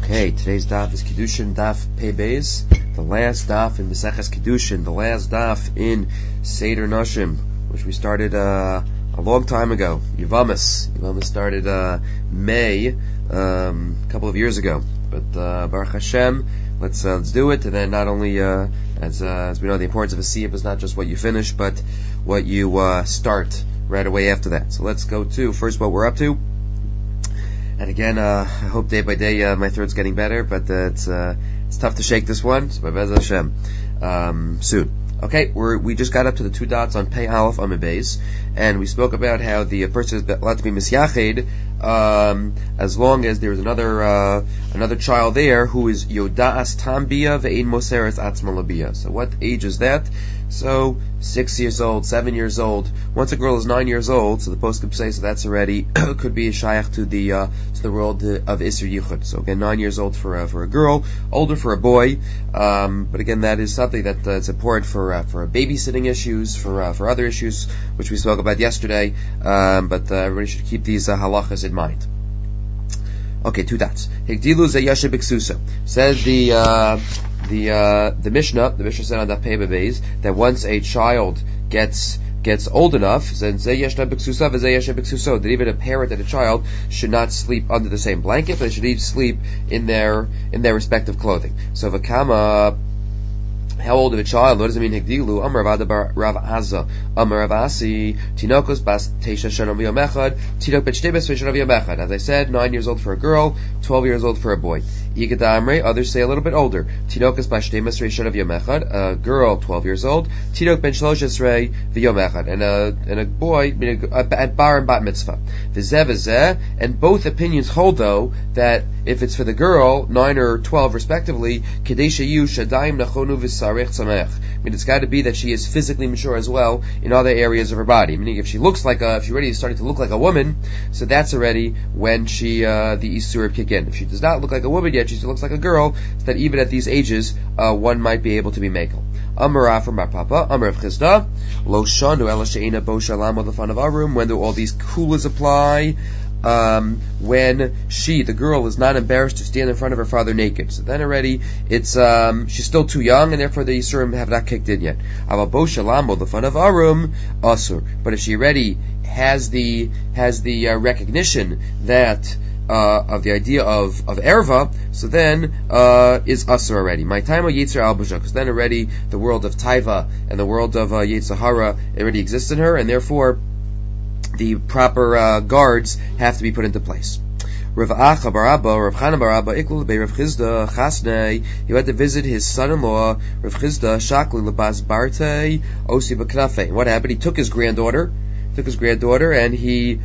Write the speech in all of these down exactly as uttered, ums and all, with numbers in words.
Okay, today's daf is Kiddushin Daf Pei Beis, the last daf in Maseches Kiddushin, the last daf in Seder Nashim, which we started uh, a long time ago. Yavamas. Yavamas started uh, May, um, a couple of years ago. But uh, Baruch Hashem, let's uh, let's do it. And then not only, uh, as uh, as we know, the importance of a siyup is not just what you finish, but what you uh, start right away after that. So let's go to first what we're up to. And again, uh, I hope day by day uh, my throat's getting better, but uh, it's uh, it's tough to shake this one. So, Be'ez Hashem, um, soon. Okay, we're, we just got up to the two dots on Pei Aleph Amud Beis, and we spoke about how the person is allowed to be misyached um, as long as there is another uh, another child there who is Yoda'as Tambia ve'ein Moseres Atzma Labia. So what age is that? So six years old, seven years old. Once a girl is nine years old, so the post could say so that's already could be a shayach to the uh, to the world of Isser Yichud. So again, nine years old for uh, for a girl, older for a boy. Um, but again, that is something that uh, is important for uh, for babysitting issues, for uh, for other issues which we spoke about yesterday. Um, but uh, everybody should keep these uh, halachas in mind. Okay, two dots. Higdilu zeyashe b'ksusa. Says the uh, the uh, the Mishnah. The Mishnah said on Daf Pei Beis that once a child gets gets old enough, then zeyashna b'ksusa v'zeyashe b'ksuso, that even a parent and a child should not sleep under the same blanket, but they should each sleep in their in their respective clothing. So v'kama. How old of a child? What does it mean? Higdilu Amar Rav Rav Azza Amar Rav Asi Tinokos Bas Teisha Shana V'Yom Echad Tinok Bet Shtei Bas Shana V'Yom Echad. As I said, nine years old for a girl, twelve years old for a boy. Yigad Amrei. Others say a little bit older. Tinokos Bas Shtei Bas Shana V'Yom Echad. A girl, twelve years old. Tinok Ben Shlosh Esrei V'Yom Echad. And a and a boy at bar and bat mitzvah. V'zeh v'zeh. And both opinions hold though that if it's for the girl, nine or twelve respectively, Kadesha Yu Shadayim Nachonu V'Sar. I mean, it's got to be that she is physically mature as well in other areas of her body. Meaning, if she looks like a, if she already is starting to look like a woman, so that's already when she, uh, the Isur kick in. If she does not look like a woman yet, she still looks like a girl, so that even at these ages, uh, one might be able to be mekel. Amar from Bar Papa, Amar of Chisda, Lo Shanu Ela She'ena Bo Shalam the fun of our room, when do all these kulas apply? Um, when she, the girl, is not embarrassed to stand in front of her father naked. So then already, it's, um, she's still too young, and therefore the Yisurim have not kicked in yet. Avabo Shalamo, the fun of Arum, Asur. But if she already has the, has the, uh, recognition that, uh, of the idea of, of Erva, so then, uh, is Asur already. My time of Yitzhar Albusha, because then already the world of Taiva and the world of, uh, Yitzhahara already exists in her, and therefore, the proper uh, guards have to be put into place. Rav Acha bar Abba, Rav Chana bar Abba, Iklu l'bei Rav Chizda, Chasnei, he went to visit his son-in-law, Rav Chizda, Shakli l'bas Barte, Osi b'knafe. What happened? He took his granddaughter, took his granddaughter, and he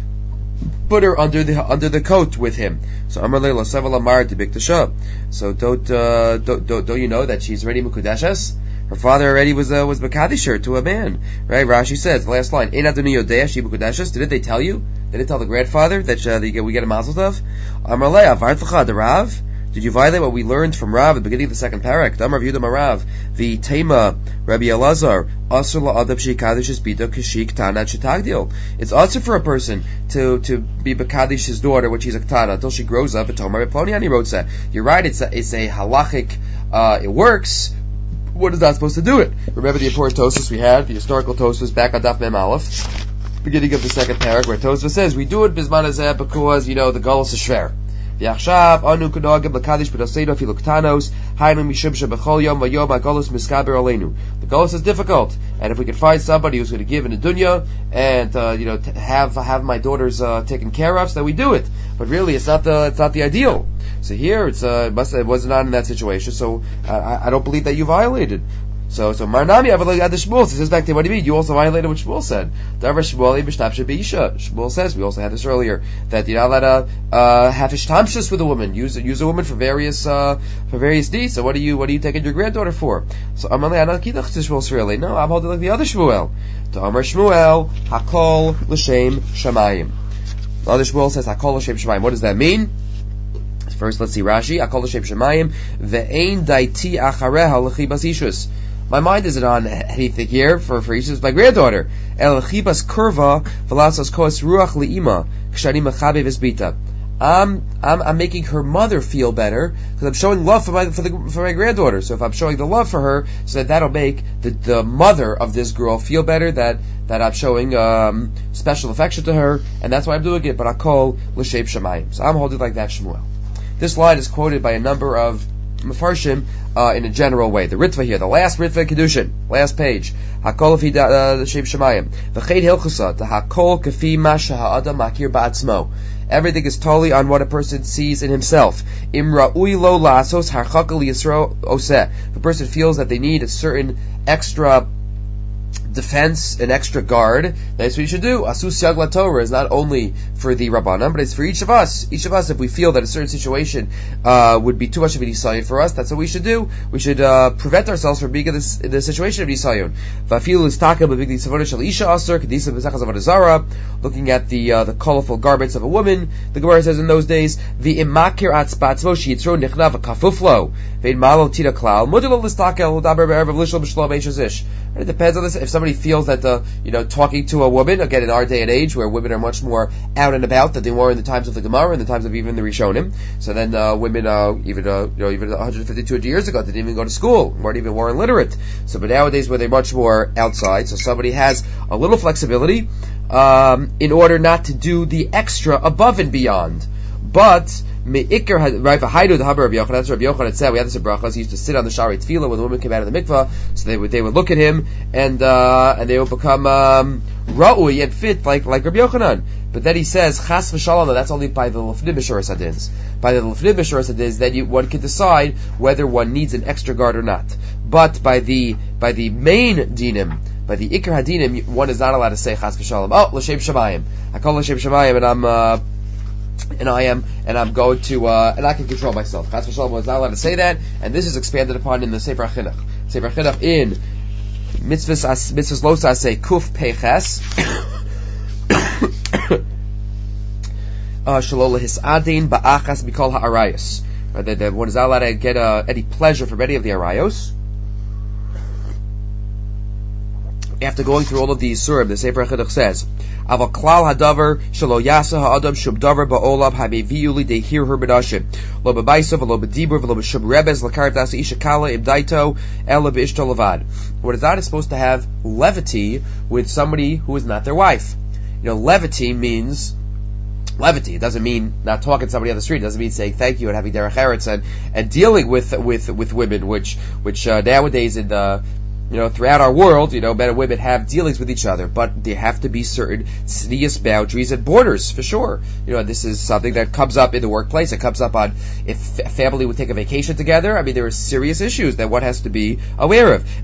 put her under the under the coat with him. So Amar Leila Savala Mar to Biktasha. So don't, uh, don't don't don't you know that she's already Mukudeshes? Her father already was uh, was Makadisher to a man, right? Rashi says the last line. Ein Adoni Yodea Shi Mukudeshes. Did they tell you? Did they tell the grandfather that uh, they get, we get a mazel tov? Amar Leila Vartlacha the Rav. Did you violate what we learned from Rav at the beginning of the second parak? Damar Yehuda Marav, the Tema Rabbi Elazar, Asur la'adav sheikadish his bida kashik tana shetagdil. It's also for a person to to be bekadish his daughter when she's a ktana until she grows up. And Tomar Ploniani wrote that. You're right. It's a, it's a halachic. Uh, it works. What is that supposed to do it? Remember the important Tosfos we had, the historical Tosfos back on Daf Mem Aleph, beginning of the second parak, where Tosfos says we do it bisman hazeh because you know the galus is shver. V'achshav anu kunogim l'kadish b'doseido afilu ktanos haynu mishum shebechol yom v'yom ha'galus miskaber aleinu. The galus is difficult, and if we could find somebody who's going to give in a dunya and uh, you know t- have have my daughters uh, taken care of, so that we do it. But really, it's not the it's not the ideal. So here, it's uh, it must it was not in that situation. So uh, I, I don't believe that you violated. So so Marnami Avalei Ad Shmuel says back to what do you mean? You also violated what Shmuel said. Davar Shmuel B'Shtapshe B'Isha. Shmuel says we also had this earlier that you're not allowed to uh, have ishtamshus with a woman. Use use a woman for various uh, for various deeds. So what are you what are you taking your granddaughter for? So Amalei Anakidach to Shmuel really. No, I'm holding like the other Shmuel. To Amar Shmuel Hakol L'Shem Shamayim. The other Shmuel says Hakol L'Shem Shamayim. What does that mean? First, let's see Rashi. Hakol L'Shem Shamayim ve'ein daiti achareha l'chibas ishus. My mind isn't on anything here for for Ishus, my granddaughter. El chibas kurva v'lasas koas ruach li'ima k'shani mechabe v'zbita. I'm, I'm, I'm making her mother feel better because I'm showing love for my, for the, for my granddaughter. So if I'm showing the love for her, so that that'll make the, the mother of this girl feel better, that, that I'm showing, um, special affection to her, and that's why I'm doing it, but I call l'shem shamayim. So I'm holding like that, Shmuel. This line is quoted by a number of Mefarshim, uh, in a general way. The Ritva here, the last Ritva Kedushin, last page. Hakol fi l'shem shamayim. V'ched hilchusa, the hakol kafi ma sheha'adam makir ba'atzmo. Everything is totally on what a person sees in himself. Im ra'ui lo la'asos harchakal yisro oseh. If a person feels that they need a certain extra defense, an extra guard, that's what you should do. Asus Yag LaTorah is not only for the Rabbanan, but it's for each of us. Each of us, if we feel that a certain situation uh, would be too much of a nisayon for us, that's what we should do. We should uh, prevent ourselves from being in, this, in the situation of nisayon. Looking at the uh, the colorful garments of a woman, the Gemara says in those days, the imakir atzbatzmo sheyitro nichnav kafuflo vein malo tira klal modelo listakel daber be'erev lishol b'shlo beishazish. It depends on this. If somebody feels that the, you know, talking to a woman, again in our day and age where women are much more out and about than they were in the times of the Gemara, in the times of even the Rishonim. So then uh, women, uh, even uh, you know, even one hundred fifty, two hundred years ago, didn't even go to school, weren't even more illiterate. So, but nowadays, where they're much more outside, so somebody has a little flexibility um, in order not to do the extra above and beyond. But Me'ikr right for Haidu the Haber Rabbi Yochanan. That's Rabbi Yochanan said. We had this in brachas. He used to sit on the Shari Tefillah when the women came out of the mikvah. So they would they would look at him and uh, and they would become um, ra'ui and fit like like Rabbi Yochanan. But then he says Chas v'Shalom. That's only by the Lefnim B'Shuras Hadins. By the Lefnim B'Shuras Hadins, that you, one can decide whether one needs an extra guard or not. But by the by the main dinim, by the Ikr Hadinim, one is not allowed to say Chas v'Shalom. Oh, l'shem shamayim. I call l'shem shamayim, and I'm. Uh, And I am, and I'm going to, uh, and I can control myself. Chas v'shalom was not allowed to say that, and this is expanded upon in the Sefer Chinuch. Sefer Chinuch in mitzvahs mitzvahs lo say kuf peches shalola hisadin ba'achas mikol ha'arayos. That that one is not allowed to get uh, any pleasure from any of the arayos. After going through all of these surim, the Sefer Chinuch says, Aval klal hadavar shelo yasa ha'adam shum davar ba'olav ha'meviyu li dehir her b'nashim lo b'baisav lo b'dibur lo b'shum rebez l'karv dasa isha kala imdaito ela b'ishto levad. What is that is supposed to have levity with somebody who is not their wife. You know, levity means levity. It doesn't mean not talking to somebody on the street. It doesn't mean saying thank you and having derech eretz and and dealing with with with women, which which uh, nowadays in the You know, throughout our world, you know, men and women have dealings with each other, but there have to be certain serious boundaries and borders, for sure. You know, this is something that comes up in the workplace. It comes up on if a family would take a vacation together. I mean, there are serious issues that one has to be aware of.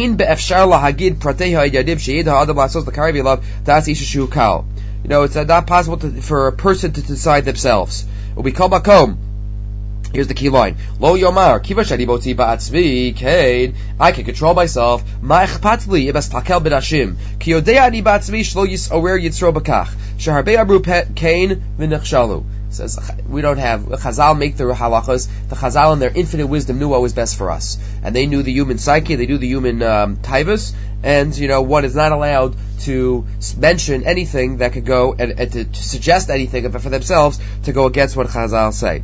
You know, it's not possible to, for a person to decide themselves. We call makom. Here's the key line. Lo yomar, kiva shani botzi ba'atzmi, kain, I can control myself, ma echpat li, im estakel b'nashim, ki yodei ani ba'atzmi, shlo yisower yitzro b'kach, sheharbei amru kain v'nechshalu. Says, we don't have, Chazal make the halachas, the Chazal in their infinite wisdom knew what was best for us. And they knew the human psyche, they knew the human um, taivas, and, you know, one is not allowed to mention anything that could go, and, and to, to suggest anything for themselves to go against what Chazal say.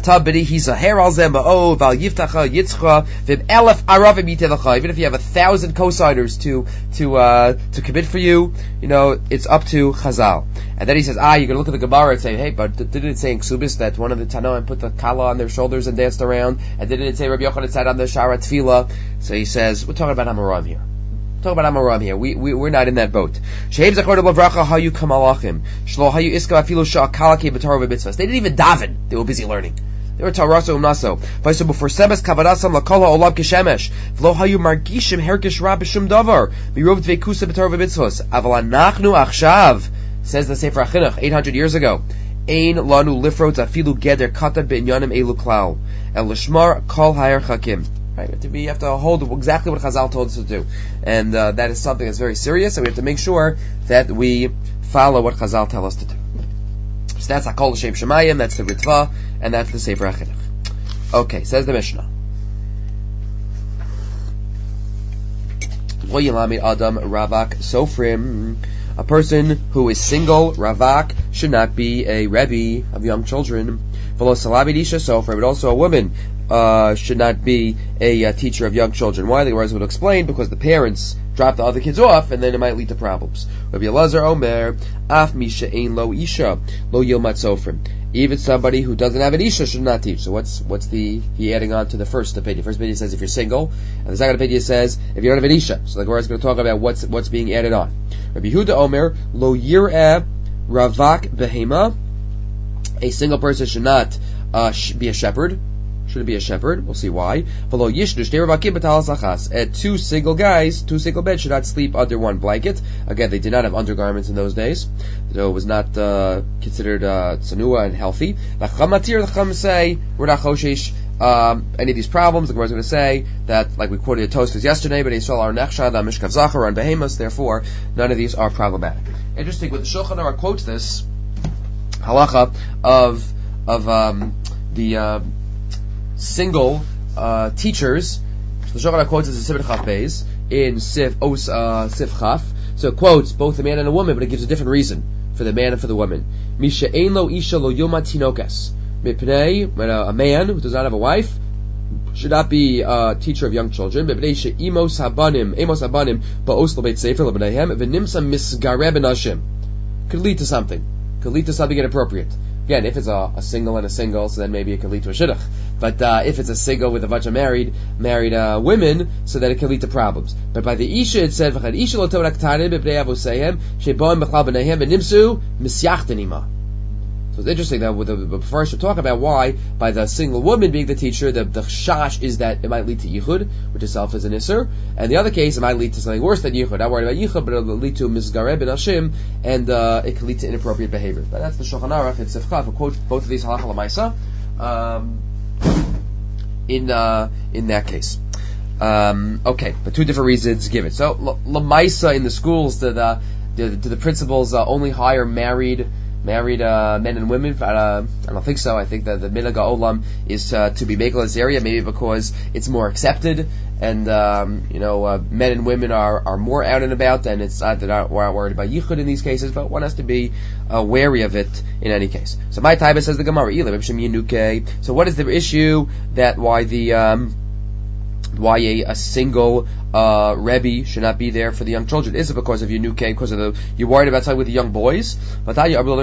Even if you have a thousand co-signers to, to, uh, to commit for you, you know, it's up to Chazal. And then he says, ah, you're going to look at the Gemara and say, hey, but didn't it say in Ksubis that one of the Tanoim put the kala on their shoulders and danced around? And didn't it say Rabbi Yochanan sat on the Shara Tefillah? So he says, we're talking about Amoram here. We're talking about Amoram here. We, we, we're not in that boat. Shehev zachor de bavracha hayu kamalachim. Shlo hayu iska afilu sha'akalake b'torah v'mitzvahs. They didn't even daven. They were busy learning. They were taraso umnaso. Vayso before semes kavadasam lakol ha'olam kishemesh. V'lo hayu margishim herkish ra b'shum davar. Mirov dveikusa b'torah v'mitzvahs. Aval anachnu achshav. Says the Sefer Chinuch, eight hundred years ago. Ein lanu lifrot afilu geder katan be'inyanim elu klal. El lishmar kol ha'er chakim. Right? We have to hold exactly what Chazal told us to do. And uh, that is something that's very serious, and we have to make sure that we follow what Chazal tell us to do. So that's Hakol L'Shem Shemayim, that's the Ritva, and that's the Sefer Chinuch. Okay, says the Mishnah. Lo Yilami Adam Ravak Sofrim. A person who is single, ravak, should not be a rebbe of young children. V'lo salabid isha sofer, but also a woman uh, should not be a uh, teacher of young children. Why? The Gemara would explain, because the parents drop the other kids off, and then it might lead to problems. Rabbi Elazar Omer, af misha ein lo isha, lo yilmat sofrim. Even somebody who doesn't have an isha should not teach. So what's what's the he adding on to the first opinion? First opinion says if you're single, and the second opinion says if you don't have an isha. So the Gemara is going to talk about what's what's being added on. Rabbi Yehuda Omer, lo yir'eh ravak behema. A single person should not uh, sh- be a shepherd. Shouldn't be a shepherd. We'll see why. And two single guys, two single men should not sleep under one blanket. Again, they did not have undergarments in those days, so it was not uh, considered uh, tsanua and healthy. The Chum say we're not choshesh um, any of these problems. The Gemara is going to say that, like we quoted the Tosfos yesterday, but Yisrael are nechshad on mishkav zachar on behemoths. Therefore, none of these are problematic. Interesting. When the Shulchan Aruch quotes this halacha of of um, the uh, single uh, teachers, the Shulchan Aruch quotes as a Sivit Chaf Beis in Siv Os uh, Siv Chaf. So it quotes both the man and the woman, but it gives a different reason for the man and for the woman. Misha ein lo isha lo yilmat tinokes. Mipnei, when a, a man who does not have a wife should not be a teacher of young children. Mipnei she'imos habanim, emos habanim ba'os lo beit sefer lebneihem v'nimsa misgareh benashim. Could lead to something. Could lead to something inappropriate. Again, if it's a, a single and a single, so then maybe it could lead to a shidduch. But uh, if it's a single with a bunch of married married uh, women, so then it can lead to problems. But by the isha it said, "V'chad isha lo tov raktanim b'bnei avoseihem sheboim b'chlal b'neihem v'nimsu misyachtanima." So it's interesting that with the, the first we'll talk about why by the single woman being the teacher, the, the shash is that it might lead to yichud, which itself is an isser, and the other case it might lead to something worse than yichud. Not worried about yichud, but it'll lead to misgareh ben hashim, and uh, it can lead to inappropriate behavior. But that's the Shulchan Aruch in Siv Chaf, who quotes both of these halacha l'maisa um, in uh, in that case. Um, okay, but two different reasons given. So l'maisa in the schools, the the, the, the principals uh, only hire married. Married uh, men and women. Uh, I don't think so. I think that the minhag ha'olam is uh, to be makel in this area, maybe because it's more accepted, and um, you know, uh, men and women are, are more out and about, and it's uh, they're not worried about yichud in these cases. But one has to be uh, wary of it in any case. So my Taiba says the Gemara. So what is the issue that why the um, why a, a single uh, Rebbe should not be there for the young children? Is it because of Yenuke, because of the, you're worried about something with the young boys? No, we're not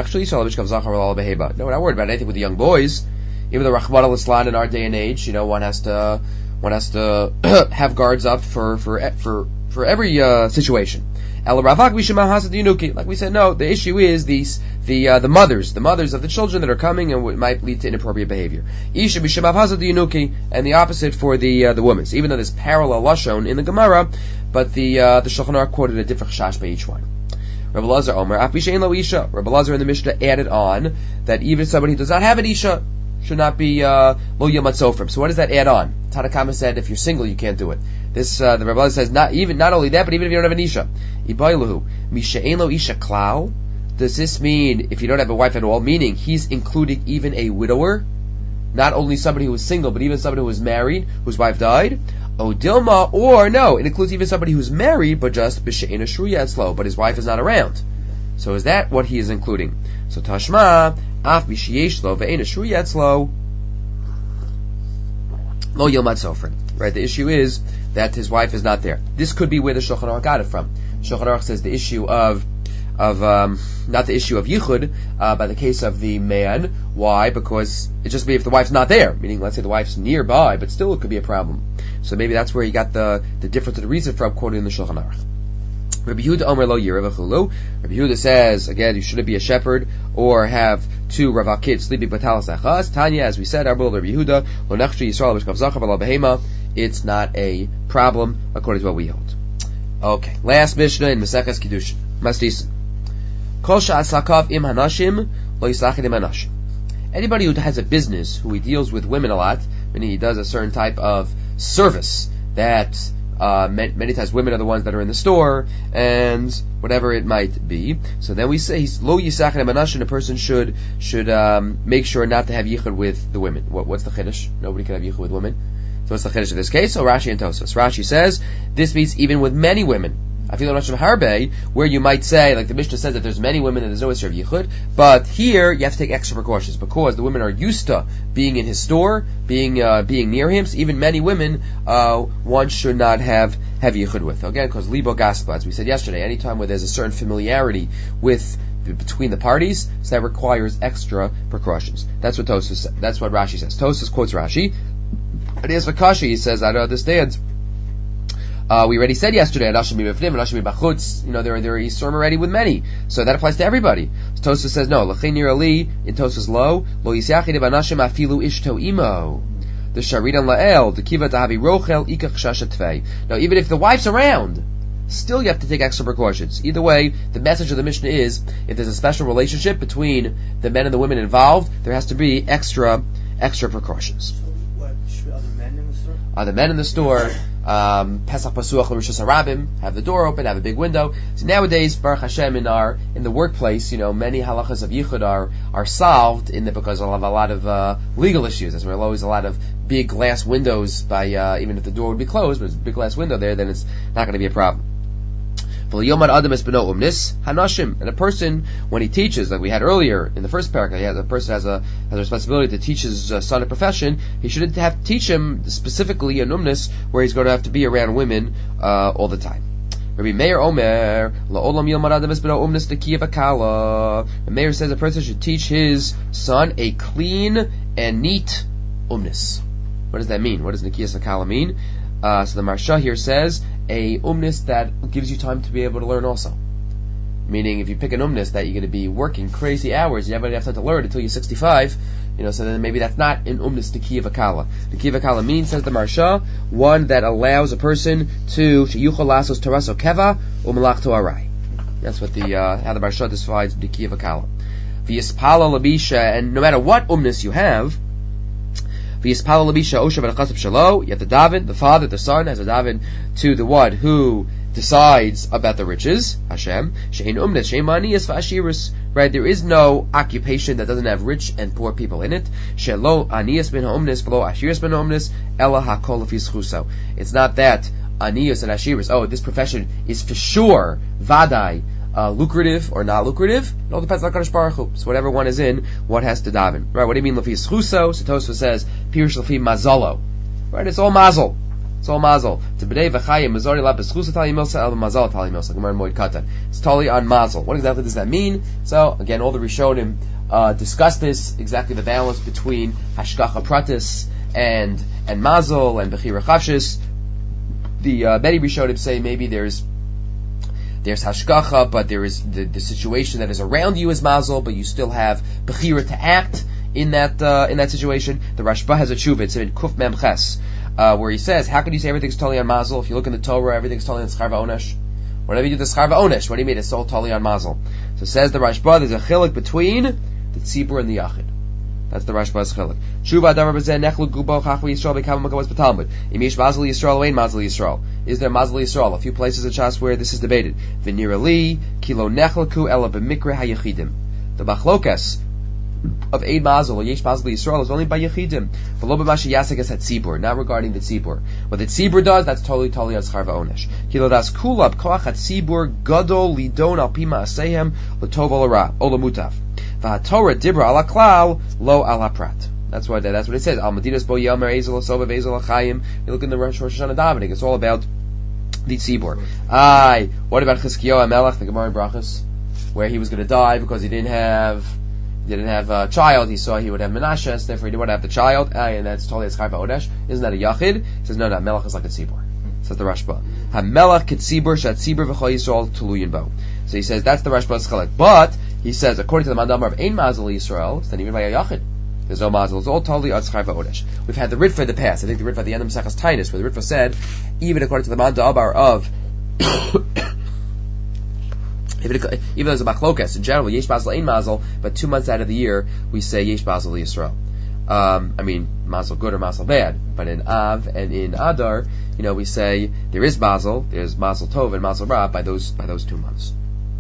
worried about anything with the young boys. Even the Rahman al-Islam in our day and age, you know, one has to, one has to have guards up for, for, for, for every, uh, situation. Like we said, no, the issue is these, the, uh, the mothers, the mothers of the children that are coming and what might lead to inappropriate behavior. And the opposite for the, uh, the women. So even though there's parallel lashon in the Gemara, but the, uh, the Shulchan Aruch quoted a different chash by each one. Rabbi Elazar Omer, Rabbi Elazar in the Mishnah added on that even somebody who does not have an isha should not be uh, lo yilmat sofrim. So what does that add on? Tanakama said if you're single you can't do it. This uh, the Rabbi says not even not only that, but even if you don't have an isha, ibailuhu misha ein lo isha klal. Does this mean if you don't have a wife at all? Meaning he's including even a widower, not only somebody who was single, but even somebody who was married, whose wife died. O dilma, or no, it includes even somebody who's married, but just b'she'ena shruya etzlo, but his wife is not around. So is that what he is including? So tashma af mishiyesh lo ve'ena shruya etzlo lo yilmat sofrin. Right. The issue is that his wife is not there. This could be where the Shulchan Aruch got it from. Shulchan Aruch says the issue of of um, not the issue of yichud uh, by the case of the man. Why? Because it just be if the wife's not there. Meaning, let's say the wife's nearby, but still it could be a problem. So maybe that's where he got the the difference of the reason from quoting the Shulchan Aruch. Rabbi Yehuda Omer lo yirav chulu. Rabbi Yehuda says again, you shouldn't be a shepherd or have two ravakid sleeping batalas achas. Tanya, as we said, Rabbi Yehuda lo nechshu Yisrael b'shkav zachav ala behema. It's not a problem according to what we hold. Okay, last Mishnah in Maseches Kiddushin. Masdisa. Kol sha'asakav im hanashim lo yisachid im hanashim. Anybody who has a business, who he deals with women a lot, meaning he does a certain type of service that uh, many times women are the ones that are in the store, and whatever it might be. So then we say he's lo yisachid im hanashim. A person should should um, make sure not to have yichud with the women. What, what's the chiddush? Nobody can have yichud with women. So what's the chiddush of this case? So Rashi and Tosfos. Rashi says this means even with many women. Afilu Nashim Harbe, where you might say, like the Mishnah says, that there's many women and there's no issue of yichud, but here you have to take extra precautions because the women are used to being in his store, being uh, being near him. So even many women, uh, one should not have have yichud with. Again, because libo gaspla, as we said yesterday, anytime where there's a certain familiarity with between the parties, so that requires extra precautions. That's what Tosfos. That's what Rashi says. Tosfos quotes Rashi. And as for Kashi, he says, I don't understand. Uh, we already said yesterday, you know, there are, there are Yisurim already with many. So that applies to everybody. So Tosfos says, no, L'chein nira li, in Tosfos lo, lo yisyachid banashim afilu ishto imo. The sharidan la'el, the kiva tahavi rochel, ikach shashatvei. Now, even if the wife's around, still you have to take extra precautions. Either way, the message of the Mishnah is, if there's a special relationship between the men and the women involved, there has to be extra, extra precautions. So what, should other men in the store? Other men in the store, um, Pesach Pasuach L'Rishus Harabim, have the door open, have a big window. So nowadays, Baruch Hashem, in our, in the workplace, you know, many halachas of yichud are, are solved in the, because of a lot of, uh, legal issues. There's always a lot of big glass windows by, uh, even if the door would be closed, but there's a big glass window there, then it's not going to be a problem. And a person, when he teaches, like we had earlier in the first paragraph, a person has a has a responsibility to teach his uh, son a profession. He shouldn't have to teach him specifically a umnis where he's going to have to be around women uh, all the time. Rabbi Meir Omer, la'olam yilmad adam es b'no umnis dekiya v'kala. Rabbi Meir says a person should teach his son a clean and neat umnis. What does that mean? What does nikiyas v'kala mean? Uh, so the Marsha here says a umnis that gives you time to be able to learn also. Meaning if you pick an umnis that you're going to be working crazy hours, you never have time to learn until you're sixty-five, you know, so then maybe that's not an umnis Nikiya V'Kala. Nikiya V'Kala means, says the Marsha, one that allows a person to sheyuchol lasos taraso keva u'malachto arai. That's what the, uh, how the Marsha defines Nikiya V'Kala. V'yispala labisha, and no matter what umnis you have, you have to daven, the father, the son has to daven to the one who decides about the riches, Hashem. Right, there is no occupation that doesn't have rich and poor people in it. It's not that aniyas and ashiris, oh, this profession is for sure, vadai, Uh, lucrative or not lucrative, it all depends on HaKadosh Baruch Hu. So whatever one is in, one has to daven. Right, what do you mean Lefi Schuso? So Tosfos says, Pirush Lefi Mazalo. Right, it's all mazel. It's all mazel. To b'dei v'chayim, Mazori la b'schuso tali milsa, el mazal tali milsa. Gemara Moed Katan. It's totally on mazel. What exactly does that mean? So, again, all the Rishonim, uh, discuss this, exactly the balance between Hashgacha Pratis and, and mazel, and Bechira Chavshis. The, uh, many Rishonim say maybe there's There's hashgacha, but there is the, the situation that is around you is mazel, but you still have bechira to act in that uh, in that situation. The Rashba has a tshuva, it's in Kuf Mem Ches, uh, where he says, how can you say everything's totally on mazel? If you look in the Torah, everything's totally on schar va'onesh. Whatever you do, the schar va'onesh, what do you mean? It's all totally on mazel. So says the Rashba, there's a chilik between the tzibur and the yachid. That's the Rashba's chilik. Tshuva davar b'zeh nechlu gubo chachvi yisrael b'kama makavos b'talmud. Im yesh mazel yisrael or ein mazel yisrael. Is there mazel yisrael? A few places in Shas where this is debated. V'nira li kilo nechlaku ela b'mikre hayechidim. The machlokas of ein mazel or yesh mazel yisrael is only by yechidim. V'lo b'mashi yasegas hat tzibur, not regarding the tzibur. What the tzibur does, that's totally totally on schar va'onesh. Kilo das kulab koach hat tzibur gadol lidon al pima asehem l'tov ol hara ol l'mutav. V'hatorah dibra ala klal lo ala prat. That's what that's what it says. Al Medinas bo yomer ezel asova vezel achayim. You look in the Rosh Hashanah davening. It's all about the tzibur. Aye. What about Chizkiyahu Melech, the Gemara in Brachos, where he was going to die because he didn't have didn't have a child. He saw he would have Menashe, so therefore he didn't want to have the child. Aye, and that's totally a schar va'onesh. Isn't that a yachid? He says no, no. Melech is like a tzibur. Says the Rashba. Ha Melech ketzibur shat tzibur v'chol Yisrael tuluyin bo. So he says that's the Rashba's chalek. But he says according to the Mandamar of Ein Mazel Yisrael, it's not even by a yachid. There's no mazel. It's all totally on schar va'onesh. We've had the Ritva in the past. I think the Ritva at the end of Mesechus Tainus, where the Ritva said, even according to the Manda Abar of, even though there's a machlokas, in general, yesh mazel, ein mazel, but two months out of the year, we say yesh mazel Yisrael. Um, I mean, mazel good or mazel bad. But in Av and in Adar, you know, we say there is mazel, there's mazel tov and mazel ra by those, by those two months.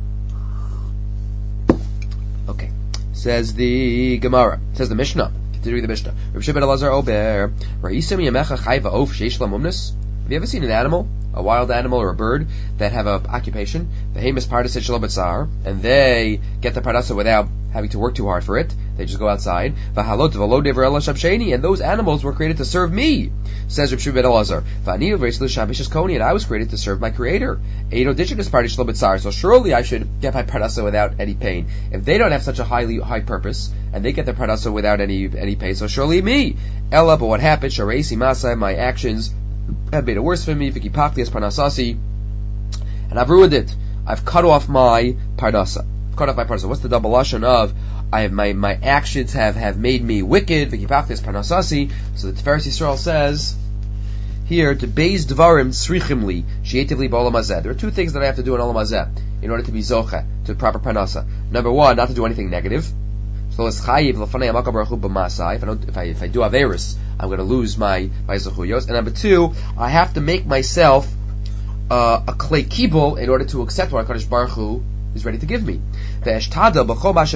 Okay. Says the Gemara. Says the Mishnah. Continuing the Mishnah. Rav Shimon Elazar Ober. Ra'isim yamecha chayva of sheish lam umnis. Have you ever seen an animal, a wild animal or a bird, that have an occupation? The Hamas Pardasit Shalom B'Tzar, and they get the Parnasa without having to work too hard for it. They just go outside. V'halot v'lo dever ela shabsheni, and those animals were created to serve me, says Reb Shimon ben Elazar. V'ani v'reis l'shabishes koni, and I was created to serve my Creator. Eino dishes Pardasit Shalom B'Tzar, so surely I should get my Parnasa without any pain. If they don't have such a highly high purpose, and they get their Parnasa without any any pain, so surely me. Ella, but what happened? Shareisi Masa, my actions have made it worse for me. V'kipakti es Parnasasi, and I've ruined it. I've cut off my Parnasa. Cut off my Parnasa. What's the double lashon of? I have my my actions have, have made me wicked. V'kipakti es Parnasasi. So the Tiferes Yisrael says here, to beis dvarim srichimli sheyetivli ba'olam hazeh. There are two things that I have to do in olam hazeh in order to be zocha to proper Parnasa. Number one, not to do anything negative. So if I don't, if I if I do averis, I'm going to lose my my zechuyos. And number two, I have to make myself uh, a clay kibul in order to accept what HaKadosh Baruch Hu is ready to give me. I have to do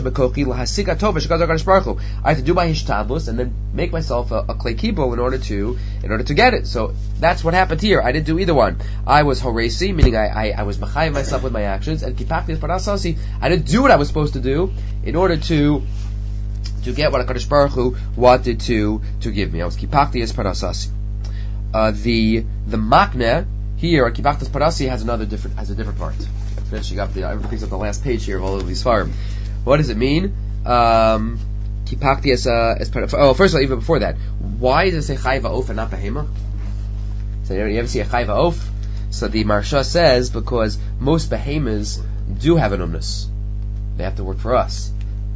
my hishtadlus and then make myself a, a clay kibul in order to in order to get it. So that's what happened here. I didn't do either one. I was horesi, meaning I I, I was mechayev myself with my actions, and kipakti es parnasasi. I didn't do what I was supposed to do in order to to get what HaKadosh Baruch Hu wanted to to give me. I was kipakti es parnasasi. Uh, the the makne here, kipakti es parnasasi, has another different has a different part. Finishing up the everything's at the last page here of all of these farm. What does it mean? Um, kipakti es uh, es parnasasi. Oh, first of all, even before that, why does it say chayva oaf and not behema? So you ever see a chayva oaf? So the Marsha says because most behemoths do have an umnus. They have to work for us.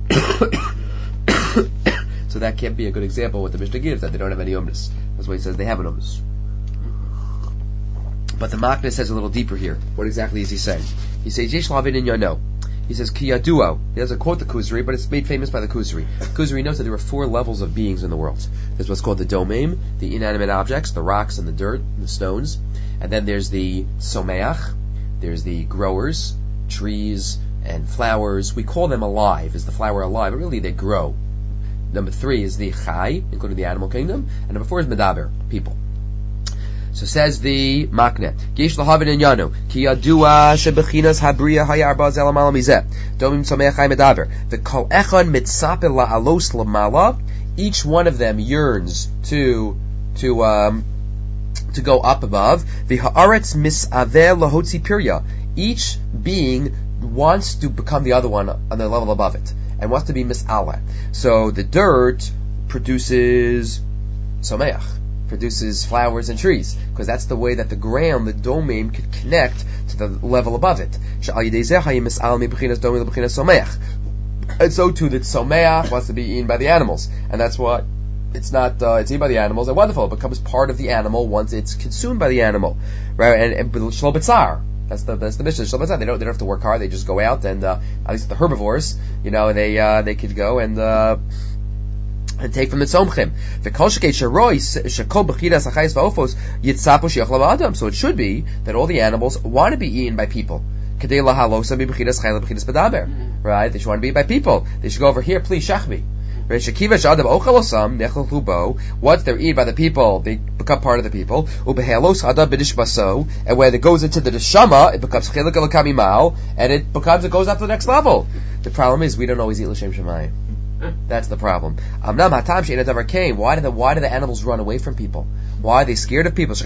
So that can't be a good example of what the Mishnah gives, that they don't have any umnus. That's why he says they have an umnus. But the Makna says a little deeper here. What exactly is he saying? He says, Yesh lavin in yano. He says, Ki yaduo. He doesn't quote the Kuzari, but it's made famous by the Kuzari. Kuzari notes that there are four levels of beings in the world. There's what's called the domem, the inanimate objects, the rocks and the dirt, and the stones. And then there's the someach, there's the growers, trees and flowers. We call them alive. Is the flower alive? But really they grow. Number three is the chai, including the animal kingdom. And number four is medaber, people. So says the Makne, Yesh lahavin in yanu, ki yadua shebechinas habriya hayarba zel amal mizeh, domim tzomech hay medaber. The kol echon mitzapel la'alos lamala. Each one of them yearns to to um to go up above. The haaretz misaveh lahotzi pirya. Each being wants to become the other one on the level above it, and wants to be mis'ala. So the dirt produces someach, produces flowers and trees, because that's the way that the ground, the domain, could connect to the level above it. And so too, that someach wants to be eaten by the animals, and that's what it's not. Uh, it's eaten by the animals, and wonderful, it becomes part of the animal once it's consumed by the animal, right? And and shlo b'tzar. That's the that's the mission. They don't they don't have to work hard. They just go out and uh, at least the herbivores, you know, they uh, they could go and uh, and take from the tzomchim. The kol shekei sharoi shekol b'chidas achayis va'ofos yitzapu she'achla ba'adam. So it should be that all the animals want to be eaten by people. Kedei lahalosa b'chidas chayla b'chidas b'daber. Right? They should want to be eaten by people. They should go over here. Please shach me. Once they're eaten by the people, they become part of the people. And when it goes into the neshama, it becomes chilek elokamimal, and it becomes it goes up to the next level. The problem is we don't always eat l'shem shemayim. That's the problem. Why do the why do the animals run away from people? Why are they scared of people? If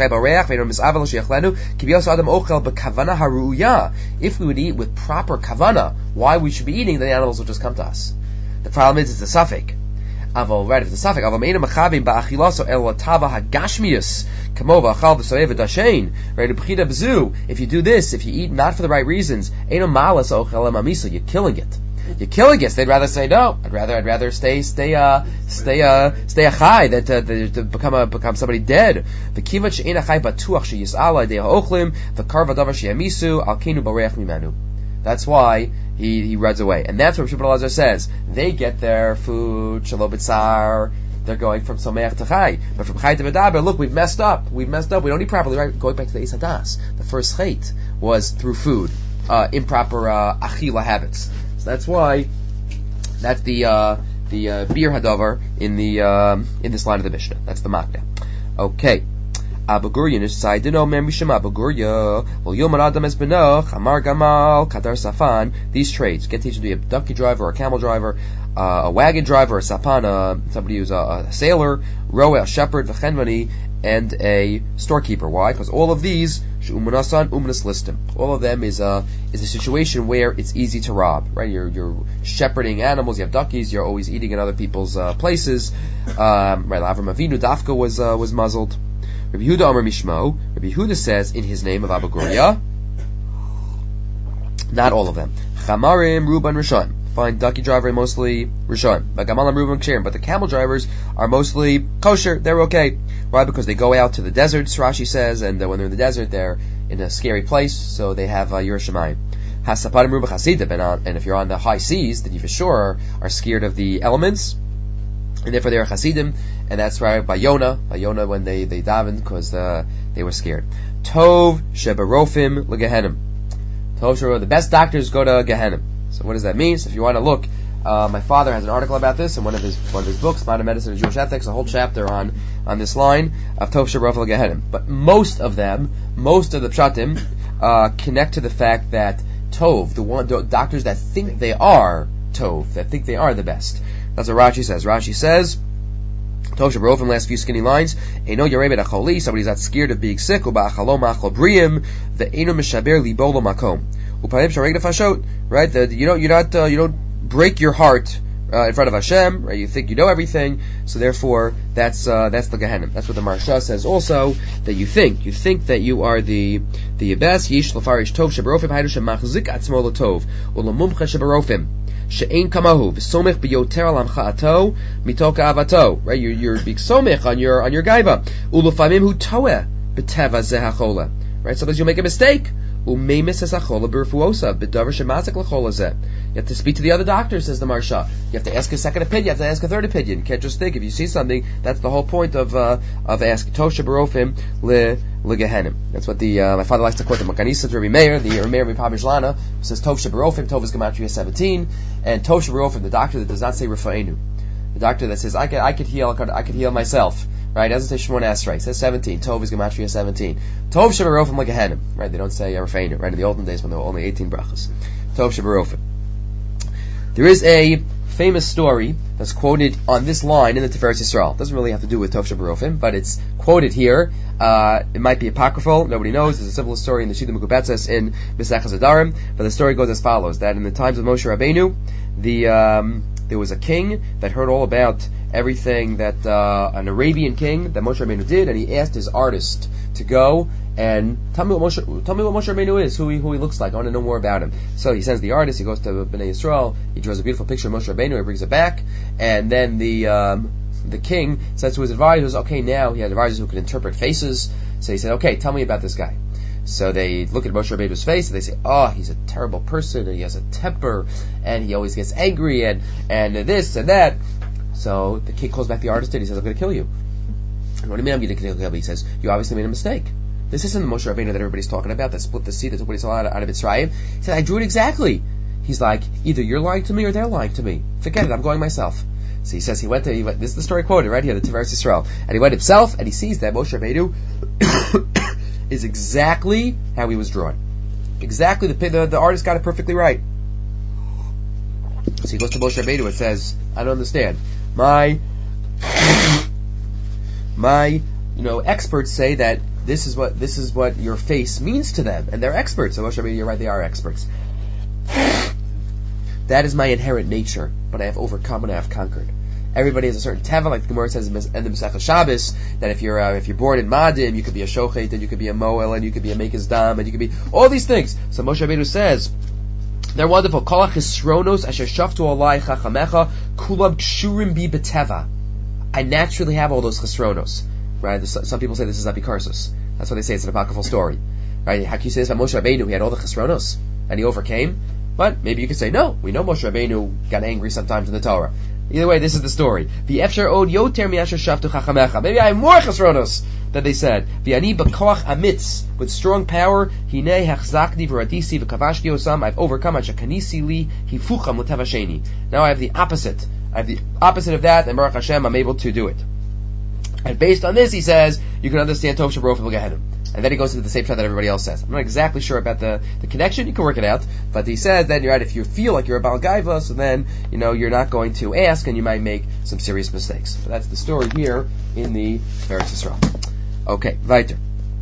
we would eat with proper kavana, why we should be eating, then the animals will just come to us. The problem is it's a suffix. Aval, right, it's a suffix. Aval meina machavim ba'achilaso el tava hagashmius kamova achal v'soev dashein. Right, b'chida b'zu. If you do this, if you eat not for the right reasons, eino malas ochel mamisa, you're killing it. You're killing it. They'd rather say no. I'd rather, I'd rather stay, stay, uh, stay, uh, stay a chai that uh, to become a become somebody dead. V'kivat she'ein achai batuach sheyisala dei ha'ochlim v'kar v'davar sheyamisu al kinu bareach mimanu. That's why he, he runs away. And that's what Shimon Elazar says. They get their food, shalom b'tzar, they're going from someach to chai. But from chai to medaber, look, we've messed up. We've messed up. We don't eat properly. Right? Going back to the Eis Hadas, the first chait was through food, uh, improper uh, achila habits. So that's why, that's the uh, the uh, bir hadavar in the um, in this line of the Mishnah. That's the makna. Okay. Abu Gurya Nisayidino Memishim Abu Gurya Well Yom Adam Es Benoch Amar Gamal Kadar Safan. These trades get teach to be a donkey driver or a camel driver, uh, a wagon driver, a sapan, uh, somebody who's a, a sailor, roe, a shepherd, v'chenvani, and a storekeeper. Why? Because all of these Umunasan Umunas listim. All of them is a is a situation where it's easy to rob. Right? You're you're shepherding animals. You have donkeys. You're always eating in other people's uh, places. Um, right? Avram Avinu Dafka was uh, was muzzled. Rabbi Yehuda Amar Mishmo. Rabbi Yehuda says in his name of Abu Gurya, not all of them. Chamarim Ruban Rishon. Fine, donkey driver mostly Rishon. But Gamalam Ruban Ksherim. But the camel drivers are mostly kosher. They're okay. Why? Because they go out to the deserts, Rashi says, and uh, when they're in the desert, they're in a scary place, so they have uh, Yerushalayim. Hasapadim Ruba Chasidim. And if you're on the high seas, then you for sure are, are scared of the elements. And therefore they are Chasidim, and that's right by Yonah, by Yonah when they, they davened, because uh, they were scared. Tov Shebarofim Legehenim. Tov Shebarofim, the best doctors go to Gehenim. So what does that mean? So if you want to look, uh, my father has an article about this in one of his one of his books, Modern Medicine and Jewish Ethics, a whole chapter on, on this line of Tov Shebarofim Legehenim. But most of them, most of the Pshatim, uh, connect to the fact that Tov, the one the doctors that think they are Tov, that think they are the best. That's what Rashi says. Rashi says, Tov Shebarofim, last few skinny lines, Eino Yarebet Acholi, somebody's not scared of being sick, Uba Achalom Achol Briyim, the Eino Mishaber Libolo Makom. Upanim Shareg Fashot, right? The, you don't, you're not, uh, you don't break your heart, uh, in front of Hashem, right? You think you know everything, so therefore, that's, uh, that's the Gehenim. That's what the Marsha says also, that you think, you think that you are the, the best, Yish Lefarish Tov Shebarofim, Haidu Shemachzik Atzmo L'Tov, Ulamumcha Shebarofim. She'ein kamahu v'somech b'yoter al amcha'ato mitoka avato. Right, you're you're being somech on your on your gaiva. Ulufamim hu toeh b'teva zehachola. Right, sometimes you make a mistake. Umeimis esachola b'refuosa b'davar shemazik l'chola zeh. You have to speak to the other doctor, says the Marsha. You have to ask a second opinion. You have to ask a third opinion. You can't just think. If you see something, that's the whole point of uh, of asking. Tov Shebarofim le legehenim. That's what the uh, my father likes to quote the Makanisa to Rabbi Meir, the Rabbi Meir Rabbi Pabijlana, says Tov Shebarofim. Tov is Gematria seventeen, and Tov Shebarofim, the doctor that does not say Rafa'enu, the doctor that says I could I could heal I could, I could heal myself. Right, it doesn't say Shimon Esrei. It says seventeen. Tov is Gematria seventeen. Tov Shebarofim legehenim. Right, they don't say uh, Rafa'enu. Right, in the olden days when there were only eighteen brachas. Tov Shebarofim. There is a famous story that's quoted on this line in the Tiferes Yisrael. It doesn't really have to do with Tov Shebarofim, but it's quoted here. Uh, it might be apocryphal. Nobody knows. There's a simple story in the Shida Mekubetzes in Mesechus Adarim, but the story goes as follows: that in the times of Moshe Rabbeinu, the um, there was a king that heard all about everything that uh, an Arabian king that Moshe Rabbeinu did, and he asked his artist to go and tell me what Moshe, tell me what Moshe Rabbeinu is, who he, who he looks like. I want to know more about him. So he sends the artist. He goes to Bnei Yisrael. He draws a beautiful picture of Moshe Rabbeinu. He brings it back, and then the um, the king says to his advisors, "Okay, now he had advisors who could interpret faces." So he said, "Okay, tell me about this guy." So they look at Moshe Rabbeinu's face and they say, "Oh, he's a terrible person, and he has a temper, and he always gets angry, and and this and that." So the king calls back the artist and he says, "I'm going to kill you." And what do you mean I'm going to kill you? He says, "You obviously made a mistake. This isn't the Moshe Rabbeinu that everybody's talking about, that split the sea, that took what he saw out of Mitzrayim." He said, "I drew it exactly." He's like, "Either you're lying to me or they're lying to me. Forget it, I'm going myself." So he says he went to, he went, this is the story quoted right here, the Tiferes Yisrael. And he went himself and he sees that Moshe Rabbeinu is exactly how he was drawn. Exactly, the, the, the artist got it perfectly right. So he goes to Moshe Rabbeinu and says, "I don't understand. My, my, you know, experts say that this is what this is what your face means to them, and they're experts." So Moshe Rabbeinu, you're right, they are experts. "That is my inherent nature, but I have overcome and I have conquered." Everybody has a certain teva, like the Gemara says in the Masechah Shabbos, that if you're uh, if you're born in Madim, you could be a Shochet, and you could be a Moel, and you could be a Mekes Dam, and you could be all these things. So Moshe Rabbeinu says, they're wonderful. Kol ha'chisronos asher shaftu alai chachamecha kulam kshurim bi beteva. I naturally have all those chisronos. Right? Some people say this is apikarsos. That's what they say. It's an apocryphal story. Right? How can you say this about Moshe Rabbeinu? He had all the chisronos and he overcame. But maybe you could say no. We know Moshe Rabbeinu got angry sometimes in the Torah. Either way, this is the story. V'efshar od yoter mi'asher shaftu chachamecha. Maybe I have more chesronos than they said. V'ani b'koach amitz, with strong power. Hinei hachzakni v'radisi v'kavashti osam. I've overcome. Achakanisi li hifucham l'tevasheni. Now I have the opposite. I have the opposite of that, and Baruch Hashem, I'm able to do it. And based on this, he says, you can understand Tov Shabbat from Gehenim. And then he goes into the same shot that everybody else says. I'm not exactly sure about the, the connection. You can work it out. But he says that, you're right, if you feel like you're a Baal Gaiva, so then, you know, you're not going to ask and you might make some serious mistakes. So that's the story here in the Eretz Yisrael. Okay, weiter.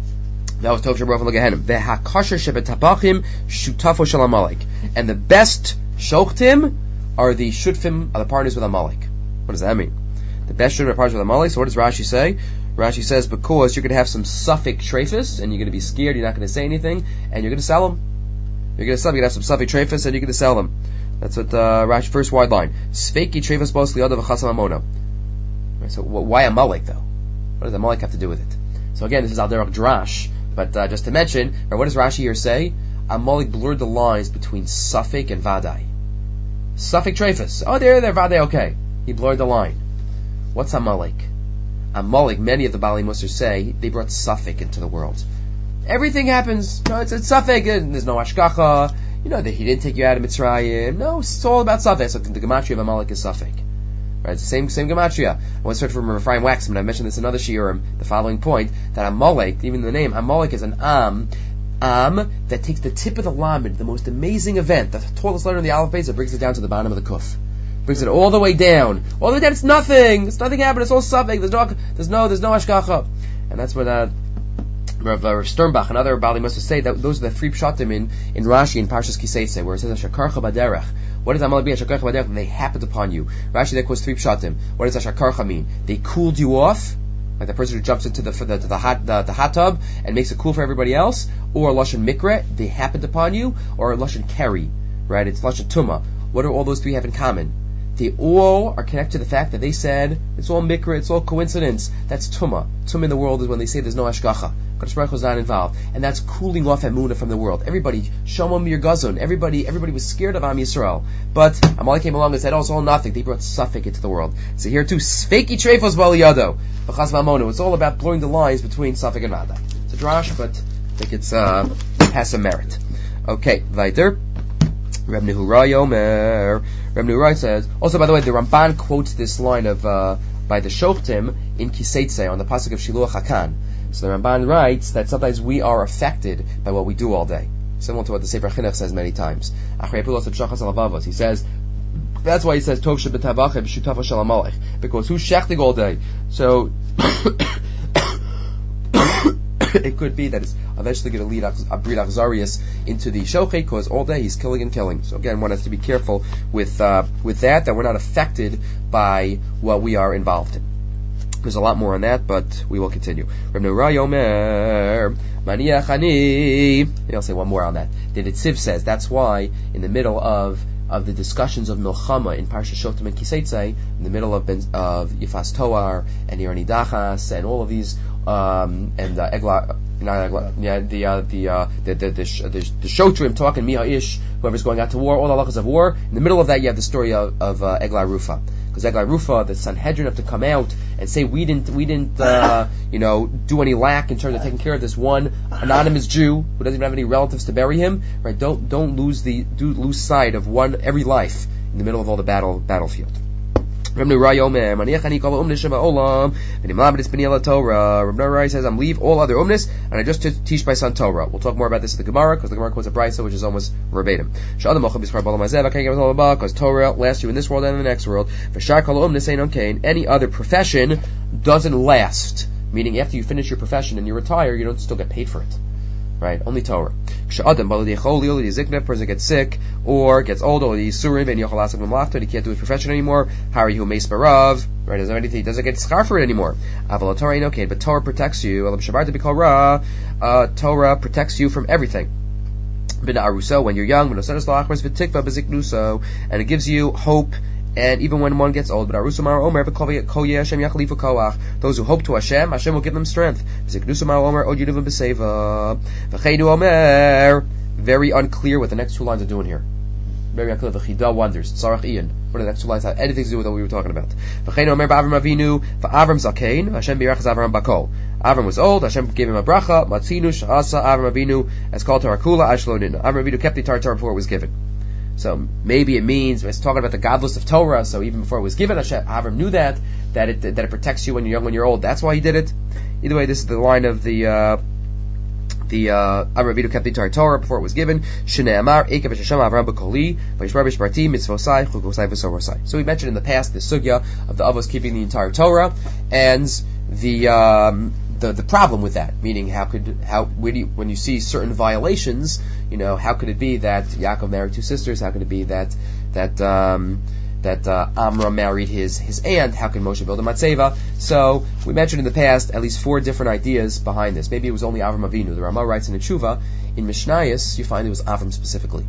That was Tov Shabbat from Gehenim. Ve'hakasher shebetabachim shutafo shel Amalek. And the best shochtim are the shutfim, are the partners with Amalek. What does that mean? The best shutfim are partners with Amalek. So what does Rashi say? Rashi says, because you're going to have some suffik treifus, and you're going to be scared, you're not going to say anything, and you're going to sell them. You're going to sell them, you're going to have some suffik treifus, and you're going to sell them. That's what, uh, Rashi, first wide line. Sveiki treifus bos liada v'chasam amona. Right, so why Amalek, though? What does Amalek have to do with it? So again, this is Al Derech Drash, but, uh, just to mention, right, what does Rashi here say? Amalek blurred the lines between suffik and vadai. Suffik treifus. Oh, there, there, vadai, okay. He blurred the line. What's Amalek? Amalek, many of the Bali Musar say, they brought suffik into the world. Everything happens, no, it's, it's suffik, and there's no ashkacha, you know, that he didn't take you out of Mitzrayim, no, it's all about suffik. So the gematria of Amalek is suffik. Right, it's the same, same gematria. I once heard from Ephraim Waxman, I mentioned this in another shiurim, the following point, that Amalek, even the name, Amalek is an am, am, that takes the tip of the lamed, the most amazing event, the tallest letter in the alphabet, that brings it down to the bottom of the kuf. Brings it all the way down. All the way down, it's nothing. It's nothing happened. It's all suffik. There's no, there's no, there's no ashkacha. And that's what, uh, Rav, uh, Rav Sternbach and other Bali Musar say, that those are the three pshatim in, in Rashi in Parshas Kiseitze, where it says, Ashakarcha baderech. What does Amalek be? Ashakarcha baderech? They happened upon you. Rashi there quotes three pshatim. What does Ashakarcha mean? They cooled you off, like the person who jumps into the, the, the, the hot, the, the hot tub and makes it cool for everybody else, or Lashon Mikra, they happened upon you, or Lashon Keri, right? It's Lashon Tumah. What do all those three have in common? They all are connected to the fact that they said, it's all mikra, it's all coincidence. That's tumah. Tumah in the world is when they say there's no ashgacha. Kadosh Baruch Hu is not involved. And that's cooling off emunah from the world. Everybody, shomam your gazon. Everybody, everybody was scared of Am Yisrael. But Amalek came along and said, oh, it's all nothing. They brought suffik into the world. So here too, sveiki treifos baliyado. V'chas v'amono. It's all about blurring the lines between suffik and vadai. It's a drash, but I think it's, uh, it has some merit. Okay, weiter. Reb Nehurai Yomer. Reb Nehurai says, also by the way, the Ramban quotes this line of, uh, by the Shochtim in Kiseitze on the pasuk of Shiluach HaKan. So the Ramban writes that sometimes we are affected by what we do all day. Similar to what the Sefer Chinuch says many times. He says, that's why he says, Tov Shebetavachem Shutafo Shel Amalek. Because who's shechting all day? So, it could be that it's eventually going to lead Abrid Achzarius into the Shochet, because all day he's killing and killing. So again, one has to be careful with uh, with that, that we're not affected by what we are involved in. There's a lot more on that, but we will continue. Reb Nehurai Yomer, Maniach Ani. Maybe I'll say one more on that. The Nitziv says that's why in the middle of of the discussions of Milchama in Parsha Shochtim and Kiseitze, in the middle of ben, of Yifas Toar and Irani Dachas and all of these, um, and uh, Egla, not Egla, yeah, the uh, the uh, the the the, sh- the, the Shotrim talking Miha Ish, whoever's going out to war, all the halachas of war. In the middle of that, you have the story of, of uh, Egla Rufa. Because Egla Rufa, the Sanhedrin have to come out and say we didn't, we didn't, uh, you know, do any lack in terms of taking care of this one anonymous Jew who doesn't even have any relatives to bury him. Right? Don't, don't lose the, do lose sight of one every life in the middle of all the battle battlefield. Reb Nehurai Yomer, Maniach Ani Kol Umnis Sheba Olam, V'ni Malabed B'nei Ala Torah. Reb Nehurai says, I'm leave all other umnis, and I just t- teach by son Torah. We'll talk more about this in the Gemara, because the Gemara quotes a brisa, which is almost verbatim. Sh'adam Mochav Yisrael B'olam Hazeh, V'kain Gavot Olam Haba, because Torah lasts you in this world and in the next world. V'shar Kol Umnis Ein Onkein. Any other profession doesn't last. Meaning, after you finish your profession and you retire, you don't still get paid for it. Right? Only Torah. Person gets sick, or gets old, or he's surim, and he can't do his profession anymore. Hari hu meis barav, right? Doesn't anything, he doesn't get schar for it anymore. Aval Torah ain't okay, but Torah protects you. Alam shabar to be called ra. Torah protects you from everything. Bin aruso, when you're young, and it gives you hope. And even when one gets old, but those who hope to Hashem, Hashem will give them strength. Very unclear what the next two lines are doing here. Very unclear. The Chida wonders. Sarach Ian. What do the next two lines have anything to do with what we were talking about? Avram was old, Hashem gave him a bracha, Matzinu, Sha'asa, Avram Avinu, as called Torah Kula, Ashlo Nina. Avram Avinu kept the Torah before it was given. So maybe it means it's talking about the godless of Torah. So even before it was given, Hashem, Avram knew that that it that it protects you when you're young, when you're old. That's why he did it. Either way, this is the line of the uh, the uh, Avram Avinu kept the entire Torah before it was given. Shneamar Ekev Hashem Avram b'Koli Vayishmar B'Shparti Mitzvosai Chukosai V'Sorosai. So we mentioned in the past the sugya of the Avos keeping the entire Torah and the um, the the problem with that, meaning how could how when you, when you see certain violations, you know, how could it be that Yaakov married two sisters? How could it be that that um, that uh, Amram married his his aunt? How can Moshe build a matzeva? So we mentioned in the past at least four different ideas behind this. Maybe it was only Avram Avinu. The Ramah writes in the Tshuva in Mishnayos you find it was Avram specifically.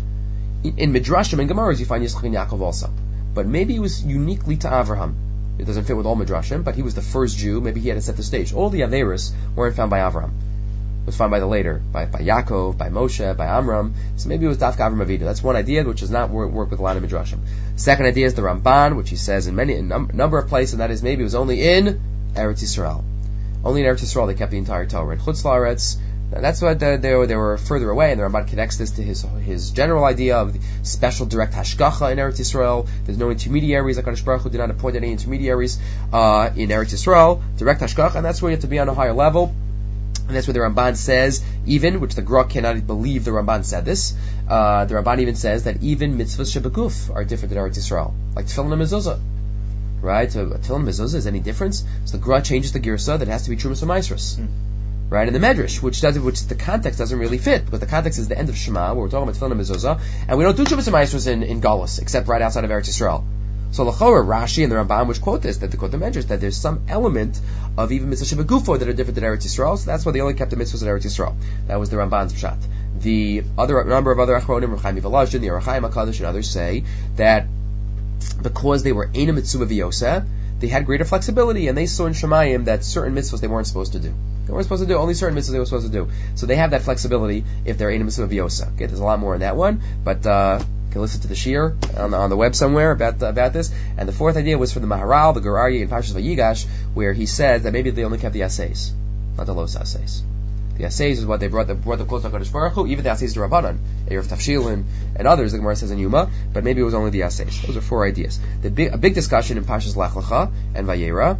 In, in Midrashim and Gemaras you find Yitzchak and Yaakov also, but maybe it was uniquely to Avraham. It doesn't fit with all Midrashim, but he was the first Jew. Maybe he had to set the stage. All the Averis weren't found by Avraham. It was found by the later, by, by Yaakov, by Moshe, by Amram. So maybe it was Dafka Avram Avinu. That's one idea, which does not work, work with a lot of Midrashim. Second idea is the Ramban, which he says in many, in a num- number of places, and that is maybe it was only in Eretz Yisrael. Only in Eretz Yisrael they kept the entire Torah. In Chutz La'aretz, that's what they, they, were, they were further away, and the Ramban connects this to his his general idea of the special direct hashgacha in Eretz Yisrael. There's no intermediaries. HaKadosh Baruch Hu did not appoint any intermediaries uh, in Eretz Yisrael. Direct hashgacha, and that's where you have to be on a higher level. And that's where the Ramban says, even, which the Gra cannot believe the Ramban said this, uh, the Ramban even says that even mitzvahs shebeguf are different in Eretz Yisrael, like tefillin and mezuzah. Right? So tefillin and mezuzah, is any difference? So the Gra changes the girsa that it has to be trumas u'maisros. Mm. Right, in the Medrash, which does which the context doesn't really fit, because the context is the end of Shema, where we're talking about Tefillin and Mezuzah, and we don't do Trumas and Maasros in, in Galus, except right outside of Eretz Yisrael. So L'chora, Rashi and the Ramban, which quote this, that they quote the Medrash, that there's some element of even Mitzvah Shebegufo that are different than Eretz Yisrael, so that's why they only kept the Mitzvahs in Eretz Yisrael. That was the Ramban's pshat. The other number of other Achronim, Rechaim Yivalajin, the Arachaim HaKadosh, and others say that because they were Eina Mitzvah V'Yosa, they had greater flexibility, and they saw in Shemayim that certain mitzvahs they weren't supposed to do. They weren't supposed to do, only certain mitzvahs they were supposed to do. So they have that flexibility if they're in a mitzvah v'yosa. Okay, there's a lot more in that one, but uh, you can listen to the shir on the, on the web somewhere about uh, about this. And the fourth idea was from the Maharal, the Geraryi, in Parshas Vayigash, where he said that maybe they only kept the essays, not the los essays. The essays is what they brought, the, brought them close to HaKadosh Baruch Hu, even the essays to Rabbanan, Erev Tafshilin, and others, the Gemara says in Yuma, but maybe it was only the essays. Those are four ideas. The big, a big discussion in Parshas Lech Lecha and Vayera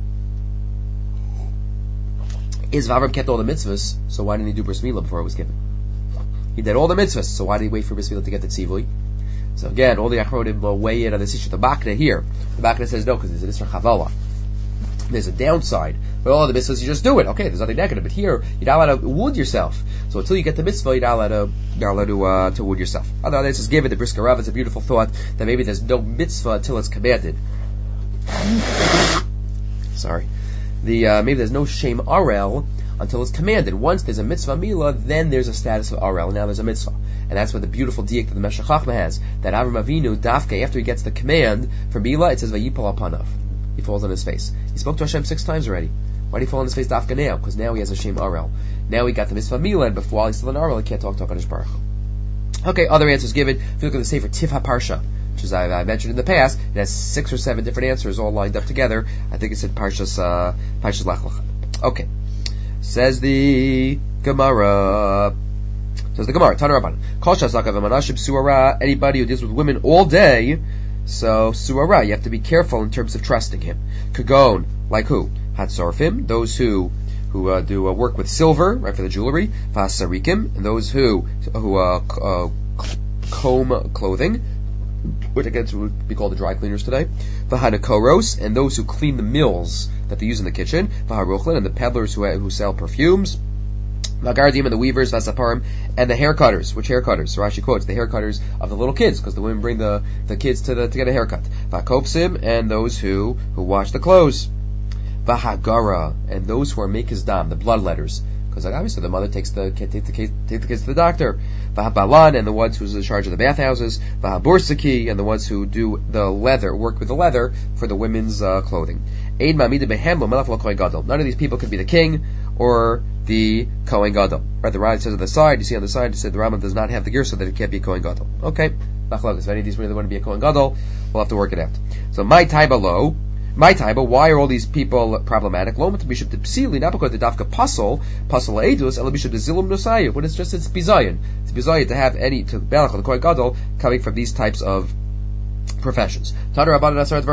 is Avram kept all the mitzvahs, so why didn't he do bris milah before it was given? He did all the mitzvahs, so why did he wait for bris milah to get the tzivui? So again, all the Achronim will weigh in on this issue. The Bakna here, the Bakna says no, because there's an Isra Chavala. There's a downside. But all the mitzvahs, you just do it. Okay, there's nothing negative. But here, you're not allowed to wound yourself. So until you get the mitzvah, you're not allowed to, you're not allowed to, uh, to wound yourself. Otherwise, this is given the Brisker Rav. It's a beautiful thought that maybe there's no mitzvah until it's commanded. Sorry. The, uh, maybe there's no shame arel until it's commanded. Once there's a mitzvah milah, then there's a status of arel. Now there's a mitzvah. And that's what the beautiful diak that the Meshech Chachma has. That Avram Avinu, Dafke, after he gets the command for milah, it says, Vayipol apanav. He falls on his face. He spoke to Hashem six times already. Why did he fall on his face Dafka now? Because now he has a Shem Arel. Now he got the mitzvah milah, and before while he's still in Arel, he can't talk to HaKadosh Baruch Hu. Okay, other answers given. If you look at the Sefer Tiv HaParsha, which is I, I mentioned in the past, it has six or seven different answers all lined up together. I think it's in Parshas uh, Parshas Lech Lecha. Okay, says the Gemara. Says the Gemara. Tana Rabbanan. Kol shasakav v'manashim suara. Anybody who deals with women all day. So, suara, you have to be careful in terms of trusting him. Kagon, like who? Hatzorfim, those who who uh, do uh, work with silver, right, for the jewelry. Vasarikim, and those who who uh, uh, comb clothing, which I guess would be called the dry cleaners today. Vahanakoros, and those who clean the mills that they use in the kitchen. Vaharochlin, and the peddlers who who sell perfumes. Magardim, and the weavers, Vasaparim, and the haircutters. Which haircutters? So Rashi quotes the haircutters of the little kids, because the women bring the, the kids to the, to get a haircut. Vakopsim, and those who, who wash the clothes. Vahagara, and those who are Mekizdam, the bloodletters. Because like, obviously the mother takes the kid, take the kid, take the kids to the doctor. Vahabalan, and the ones who's in charge of the bathhouses. Vahabursaki, and the ones who do the leather, work with the leather for the women's uh, clothing. Eid Mamida Behemlo Melach Lo Kohen Gadol. None of these people could be the king or the Kohen Gadol. Right, the Rambam says on the side, you see on the side, it said the Rambam does not have the gear so that it can't be a Kohen Gadol. Okay, Machlokes. If any of these really want to be a Kohen Gadol, we'll have to work it out. So my Taibalo, My time, but why are all these people problematic? Not because the dafka puzzle, puzzle edus, el bishop zilum nosayu. But it's just it's bizayin. It's bizayin to have any to belach the kohen gadol coming from these types of professions. There are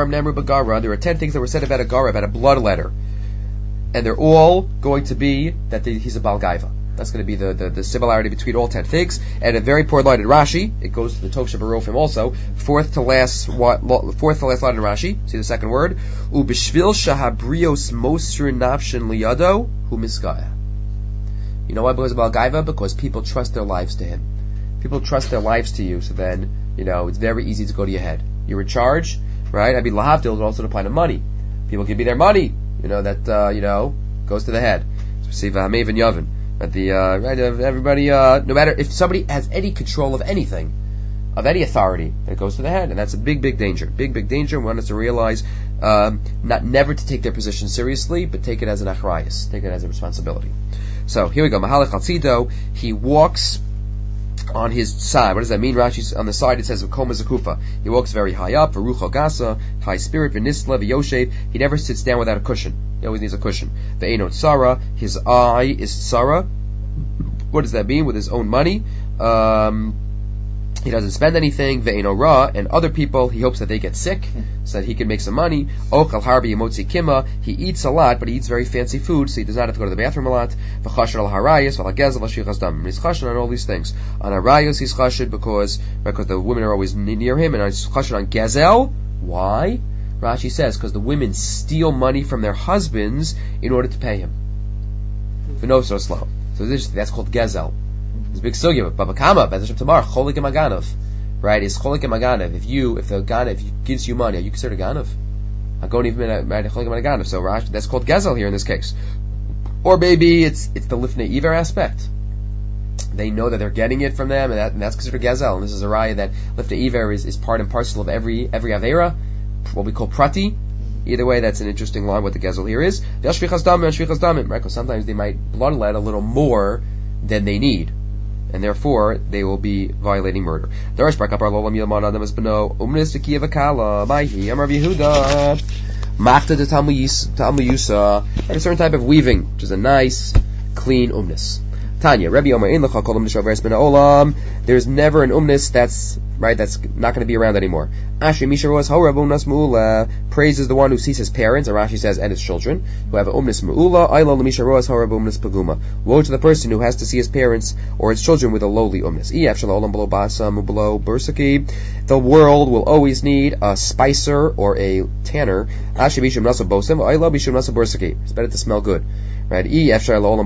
ten things that were said about a gara, about a bloodletter, and they're all going to be that the, he's a bal gaiva. That's going to be the, the, the similarity between all ten things. And a very poor line in Rashi. It goes to the Tov Shebarofim also. Fourth to last, fourth to last line in Rashi. See the second word. Ubishvil shahabrios mosrin nafshin liyado hu miskaya. You know why? Because about Gaiva? Because people trust their lives to him. People trust their lives to you, so then, you know, it's very easy to go to your head. You're in charge, right? I mean, lahavdil would also apply to money. People give me their money. You know, that, uh, you know, goes to the head. See, Vahamev and Yavin. At the uh, right, everybody, uh, no matter if somebody has any control of anything, of any authority, it goes to the head, and that's a big, big danger. Big, big danger. We want us to realize um, not never to take their position seriously, but take it as an achrayus, take it as a responsibility. So here we go. Mahalach al tzido. He walks on his side. What does that mean? Rashi on the side it says Koma Zakufa. He walks very high up. V'rucho gasa, high spirit. V'nisla v'yoshev. He never sits down without a cushion. He always needs a cushion. Ve'eno tzara. His eye is tzara. What does that mean? With his own money. Um, he doesn't spend anything. Ve'eno ra. And other people, he hopes that they get sick so that he can make some money. Ochal harbi yemotzi kima. He eats a lot, but he eats very fancy food, so he does not have to go to the bathroom a lot. V'chashed al harayas, v'lagezel v'shichas dam. He's chashed on all these things. On harayas, he's chashed because because the women are always near him, and he's chashed on gezel. Why? Rashi says because the women steal money from their husbands in order to pay him. V'no so slow. So this, that's called gezel. It's a big sugya. Baba Kama, Bezashim Tamar, cholik and maganav. Right? It's cholik and maganav. If you, if the ganav if he gives you money, are you considered a ganav? I'm going even married cholik and maganav. So Rashi, that's called gezel here in this case. Or maybe it's it's the lifnei iver aspect. They know that they're getting it from them, and, that, and that's considered gezel. And this is a raya that lifnei iver is, is part and parcel of every every avera, what we call prati. Either way, that's an interesting line. What the gezel here is, right? Because sometimes they might bloodlet a little more than they need, and therefore they will be violating murder. There's a certain type of weaving, which is a nice, clean umnis. Tanya, Rabbi Omer, in l'cha kolam d'shaver es ben ha'olam. There's never an umnis that's right. That's not going to be around anymore. Asher misha roas hora b'umnas me'ula. Praises the one who sees his parents, and Rashi says, and his children, who have an umnis me'ula. Aylo l'misha roas hora b'umnas paguma. Woe to the person who has to see his parents or his children with a lowly umnis. Iyaf shalom below basam below bursaki. The world will always need a spicer or a tanner. Asher misha mnasa bosem. Aylo misha mnasa bursaki. It's better to smell good. Right? It's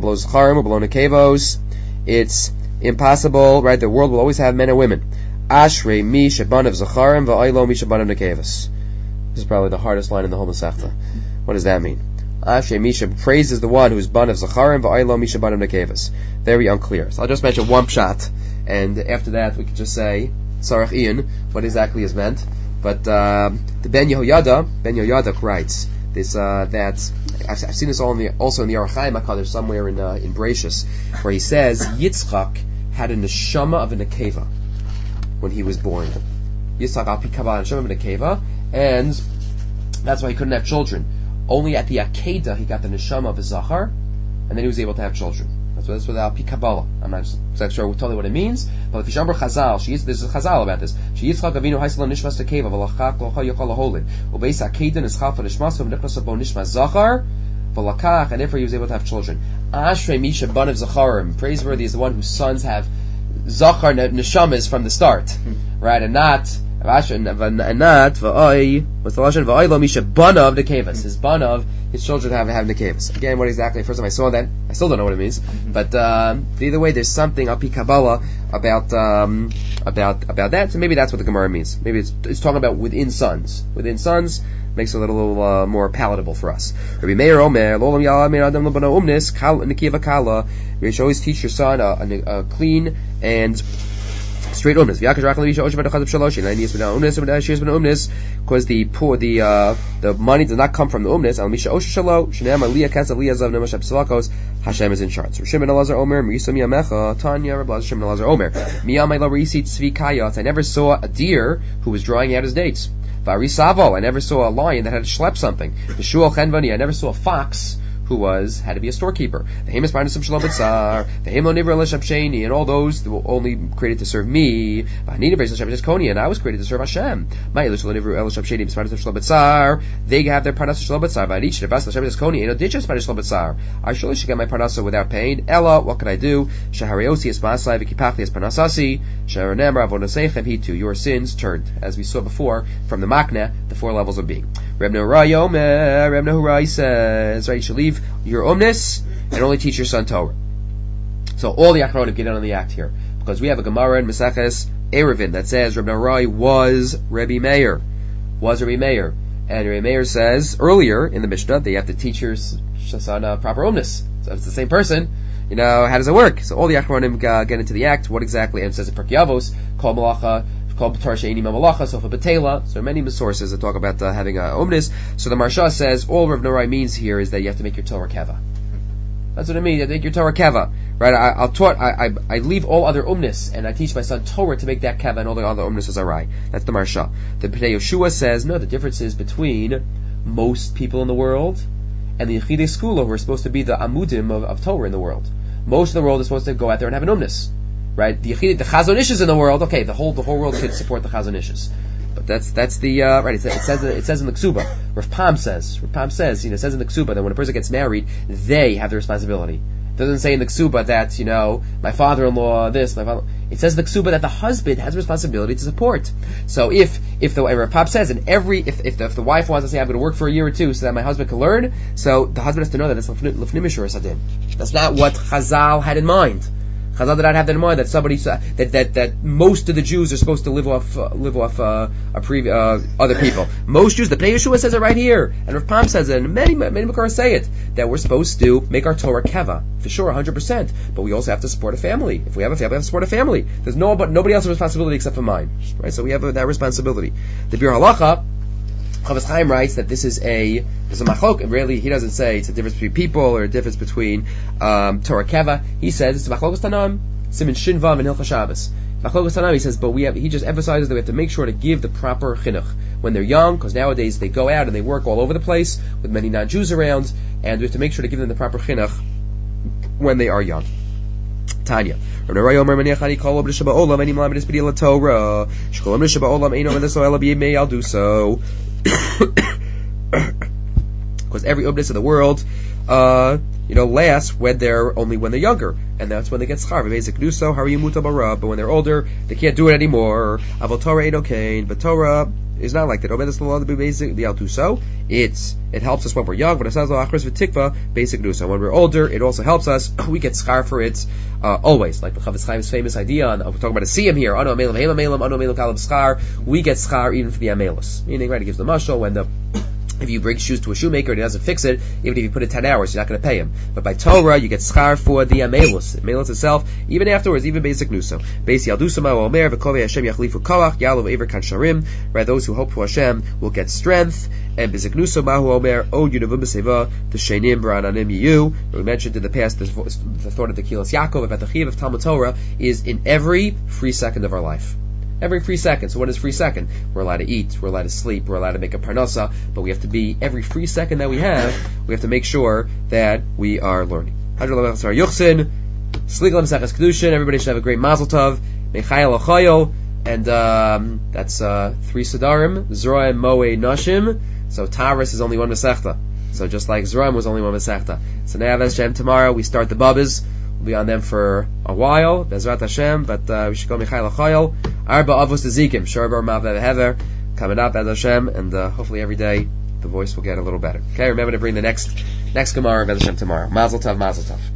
impossible, right? The world will always have men and women. Ashrei mi sheban of zacharim va'aylo mi sheban of nekevas. This is probably the hardest line in the whole Masechta. What does that mean? Ashrei mi she praises the one who's ban of zacharim va'aylo mi sheban of nekevas. Very unclear. So I'll just mention one pshat, and after that we could just say Sarach Ian what exactly is meant. But uh, the Ben Yehoyada, Ben Yehoyada writes this uh, that I've, I've seen this all in the, also in the Orach Chaim HaKadosh somewhere in uh, in Bereishis, where he says Yitzchak had a neshama of a nekeva when he was born. Yitzchak al pi kabbalah neshama of a nekeva, and that's why he couldn't have children. Only at the Akedah he got the neshama of a zachar, and then he was able to have children. That's what that's what al pi kabbalah. I'm not exactly sure totally what it means, but if Yishamber Chazal, she is, there's a Chazal about this. She Yitzchak Avinu haisla nishmas tekeva v'lachak locha yokal holid ubeis Akedah nischal for nishmas v'nechnas abo nishmas zachar v'lakach, and therefore he was able to have children. Ashrei misha ban of zacharim. Praiseworthy is the one whose sons have zachar neshamas from the start, right? And not and not v'ay what's the lashon v'ay lo misha ban of nekevas. His ban of his children have have nekevas. Again, what exactly? First time I saw that, I still don't know what it means. But um, either way, there's something al pi Kabbalah about um, about about that. So maybe that's what the Gemara means. Maybe it's it's talking about within sons. Within sons makes it a little uh, more palatable for us. Rabbi Meir Omer, Lolam Ya'amir Adam Labano Umnis Kal Nikiva Kala. You should always teach your son a, a, a clean and straight umnis. Because the poor, the uh, the money does not come from the umnis. Hashem is in charge. Shimon Elazar Omer, Misam Yamecha, Tanya Rabbi Shimon Elazar Omer. Miyamay La Risi Tzvi Kayat. I never saw a deer who was drying out his dates. Varisavo, I never saw a lion that had to schlep something. V'shual chenvani, I never saw a fox who was had to be a storekeeper. The Hamas Barnasum Shalom B'tzar, the Himo Nivra L'Shabsheni, and all those that were only created to serve me. V'Hanina Beis L'Shabsheni Koni, and I was created to serve Hashem. My Elushal Nivra L'Shabsheni B'Sbarnasum Shalom B'tzar, they have their Parnasa Shalom B'tzar. V'Anish Nevas L'Shabsheni Koni, and Oditcha Sbarnasum Shalom B'tzar. I surely should get my Parnasa without pain. Ella, what can I do? Shahariosi es Masai V'Kipachli es Parnasasi, Shaharonem Avonaseichem Hitu, your sins turned, as we saw before from the Makna, the four levels of being. Reb Nehurai Yomer, Reb Nehurai says, right, you should leave your omnis and only teach your son Torah. So all the Achronim get in on the act here, because we have a Gemara in Maseches Eruvin that says Reb Nehurai was Rebbe Meir, was Rebbe Meir, and Rebbe Meir says earlier in the Mishnah that you have to teach your son uh, proper omnis. So if it's the same person, you know, how does it work? So all the Achronim uh, get into the act. What exactly? And it says in Pirkei Avos, Kol Malacha, called Torah She'eni Mamalacha, Sofa Betela. So there are many sources that talk about uh, having a omnis. So the Marsha says all Rav Nehurai means here is that you have to make your Torah keva. That's what it means. You have to make your Torah keva, right? I, I'll taught. I, I I leave all other omnis and I teach my son Torah to make that keva, and all the other omnis are right. That's the Marsha. The Pnei Yoshua says no. The difference is between most people in the world and the Yechidei Skula, who are supposed to be the amudim of, of Torah in the world. Most of the world is supposed to go out there and have an omnis. Right, the Yechid, the Chazon Ish is in the world. Okay, the whole the whole world should support the Chazon Ish. But that's that's the uh, right. It says, it says it says in the Ksuba. Rav Pam says. Rav Pam says. You know, it says in the Ksuba that when a person gets married, they have the responsibility. It doesn't say in the Ksuba that, you know, my father-in-law this, my father. It says in the Ksuba that the husband has a responsibility to support. So if if the Rav Pam says, and every if if the, if the wife wants to say I'm going to work for a year or two so that my husband can learn, so the husband has to know that it's lefnim mishur sadim. That's not what Chazal had in mind. Chazal did not have that in mind that somebody that that that most of the Jews are supposed to live off uh, live off uh, a pre, uh, other people. Most Jews, the Pnei Yeshua says it right here, and Rav Pam says it, and many many Makar say it, that we're supposed to make our Torah keva for sure, one hundred percent. But we also have to support a family. If we have a family, we have to support a family. There's no but nobody else's responsibility except for mine, right? So we have uh, that responsibility. The Bir Halacha, Chavis Chaim writes that this is a there's a machlok, and really he doesn't say it's a difference between people or a difference between um, Torah keva. He says it's a machlokos tanam, simin shin vav and hilchos Shabbos. Machlokos tanam, he says, but we have he just emphasizes that we have to make sure to give the proper chinuch when they're young, because nowadays they go out and they work all over the place with many non-Jews around, and we have to make sure to give them the proper chinuch when they are young. Tanya. Because every obnus of the world, uh, you know, lasts when they're only when they're younger, and that's when they get schar. Basic nuso, hariyamuta bara. But when they're older, they can't do it anymore. Avol Torah ain't okay, but Torah is not like that. Obedus the law to be basic. The altuso, it's it helps us when we're young, but it says achros v'tikva basic nuso. When we're older, it also helps us. We get schar for it uh, always. Like the Chavis Chaim's famous idea on, we're talking about a siyam here. Ano amelim, helam amelim, ano amelim kalam schar. We get schar even for the amelus. Meaning, right, it gives the mashal when the if you bring shoes to a shoemaker and he doesn't fix it, even if you put it ten hours, you're not going to pay him. But by Torah, you get schar for the amelus. Amelus itself, even afterwards, even basic nuso. Basi yaldusama omer v'kovei Hashem yachlifu koach yalav ever kansharim. Right, those who hope for Hashem will get strength. And basic nuso mahu omer o yunavum b'seva the shenim b'rananim yiyu. We mentioned in the past the, the thought of the Kilas Yaakov about the chiyuv of Talmud Torah is in every free second of our life. Every free second. So what is free second? We're allowed to eat, we're allowed to sleep, we're allowed to make a parnasa, but we have to be, every free second that we have, we have to make sure that we are learning. Everybody should have a great mazel tov, mechayel achayel, and um, that's uh, three sedarim, Zroim, Moe, Nashim, so Taurus is only one Masechta. So just like Zroim was only one Masechta. So now, Hashem, tomorrow we start the Babas. We'll be on them for a while, Bezrat Hashem, but uh, we should go Michael Achayel, Arba Avos Zikim, Sharbar Mav Hever, coming up as Hashem, and uh, hopefully every day the voice will get a little better. Okay, remember to bring the next next Gemara of Hashem tomorrow. Mazel Tov, Mazel Tov.